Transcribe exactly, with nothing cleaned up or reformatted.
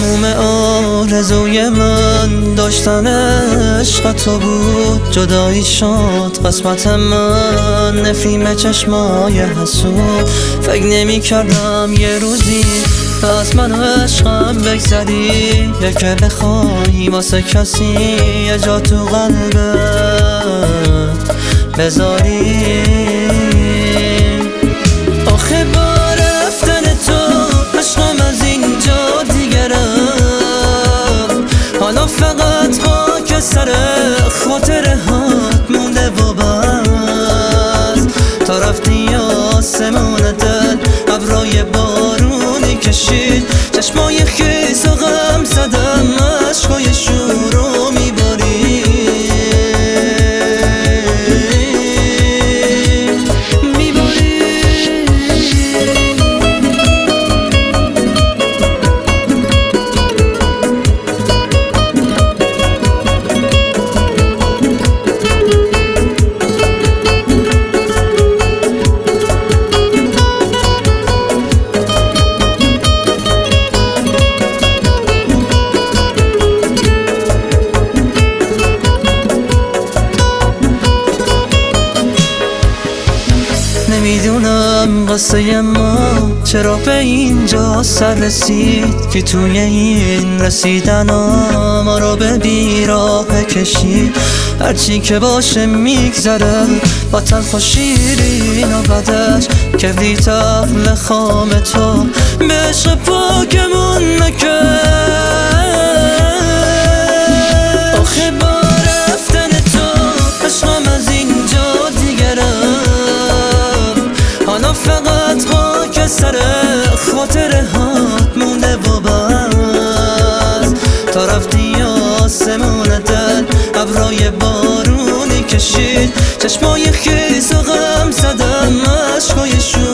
تموم آرزوی من داشتن عشق تو بود، جدایی شد قسمت من، نفریم چشمای حسود. فکر نمی کردم یه روزی از من و عشقم بگذری، یا که بخوای واسه کسی یه جا تو قلبت بذاری. آخه با رفتن تو عشقم از اینجا دیگه رفت، حالا فقط خاک سر خاطره هات مونده و بس. تا رفتی آسمون دل ابرای بارونی کشید، چشمای خیس و غم زدم عشقای شورو میباری. نمیدونم قصه ما چرا به اینجا سر رسید، که توی این رسیدن ما رو به بیراه کشید. هرچی که باشه میگذره با تلخ و شیرین و بدش، کبریت اهل خام تو به عشق پاکمون نکرد. آخه با رفتن تو عشقم از اینجا دیگه رفت، حالا فقط خاک سر خاطره هات مونده و بس. تا رفتی آسمون دل ابرای بارونی کشید، چشمای خیس و غم زدم عشقای شور